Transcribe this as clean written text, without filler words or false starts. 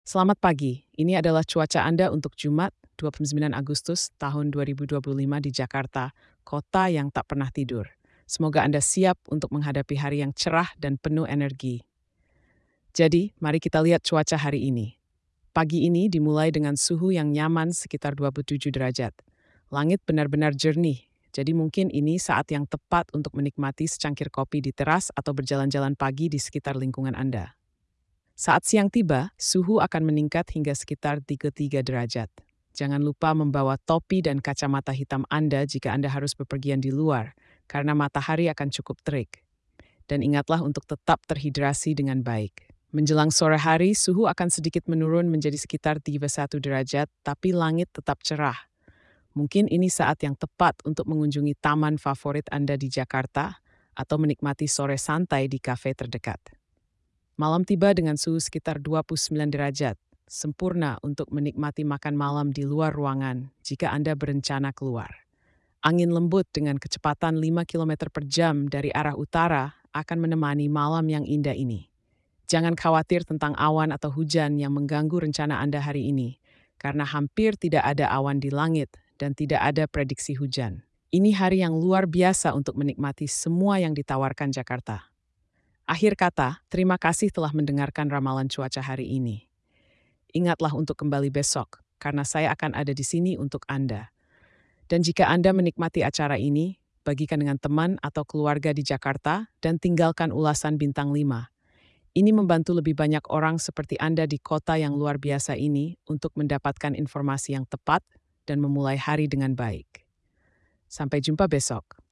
Selamat pagi, ini adalah cuaca Anda untuk Jumat, 29 Agustus tahun 2025 di Jakarta, kota yang tak pernah tidur. Semoga Anda siap untuk menghadapi hari yang cerah dan penuh energi. Jadi, mari kita lihat cuaca hari ini. Pagi ini dimulai dengan suhu yang nyaman sekitar 27 derajat. Langit benar-benar jernih, jadi mungkin ini saat yang tepat untuk menikmati secangkir kopi di teras atau berjalan-jalan pagi di sekitar lingkungan Anda. Saat siang tiba, suhu akan meningkat hingga sekitar 33 derajat. Jangan lupa membawa topi dan kacamata hitam Anda jika Anda harus bepergian di luar, karena matahari akan cukup terik. Dan ingatlah untuk tetap terhidrasi dengan baik. Menjelang sore hari, suhu akan sedikit menurun menjadi sekitar 31 derajat, tapi langit tetap cerah. Mungkin ini saat yang tepat untuk mengunjungi taman favorit Anda di Jakarta atau menikmati sore santai di kafe terdekat. Malam tiba dengan suhu sekitar 29 derajat, sempurna untuk menikmati makan malam di luar ruangan jika Anda berencana keluar. Angin lembut dengan kecepatan 5 km per jam dari arah utara akan menemani malam yang indah ini. Jangan khawatir tentang awan atau hujan yang mengganggu rencana Anda hari ini, karena hampir tidak ada awan di langit dan tidak ada prediksi hujan. Ini hari yang luar biasa untuk menikmati semua yang ditawarkan Jakarta. Akhir kata, terima kasih telah mendengarkan ramalan cuaca hari ini. Ingatlah untuk kembali besok, karena saya akan ada di sini untuk Anda. Dan jika Anda menikmati acara ini, bagikan dengan teman atau keluarga di Jakarta dan tinggalkan ulasan bintang 5. Ini membantu lebih banyak orang seperti Anda di kota yang luar biasa ini untuk mendapatkan informasi yang tepat dan memulai hari dengan baik. Sampai jumpa besok.